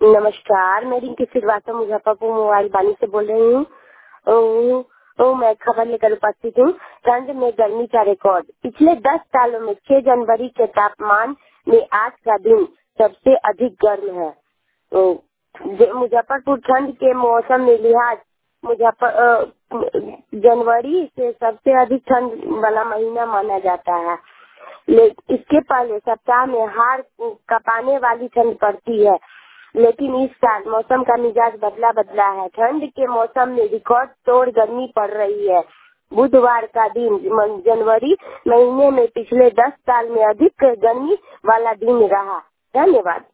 नमस्कार, मैं रिंकी श्रीवास्तव मुजफ्फरपुर मोबाइल बानी से बोल रही हूँ। मैं खबर लेकर उपस्थित हूँ। ठंड में गर्मी का रिकॉर्ड। पिछले 10 सालों में 6 जनवरी के तापमान में आज का दिन सबसे अधिक गर्म है। मुजफ्फरपुर ठंड के मौसम में लिहाज जनवरी से सबसे अधिक ठंड वाला महीना माना जाता है। इसके पहले सप्ताह में हाड़ कांपने वाली ठंड पड़ती है, लेकिन इस साल मौसम का मिजाज बदला है। ठंड के मौसम में रिकॉर्ड तोड़ गर्मी पड़ रही है। बुधवार का दिन जनवरी महीने में पिछले 10 साल में अधिक गर्मी वाला दिन रहा। धन्यवाद।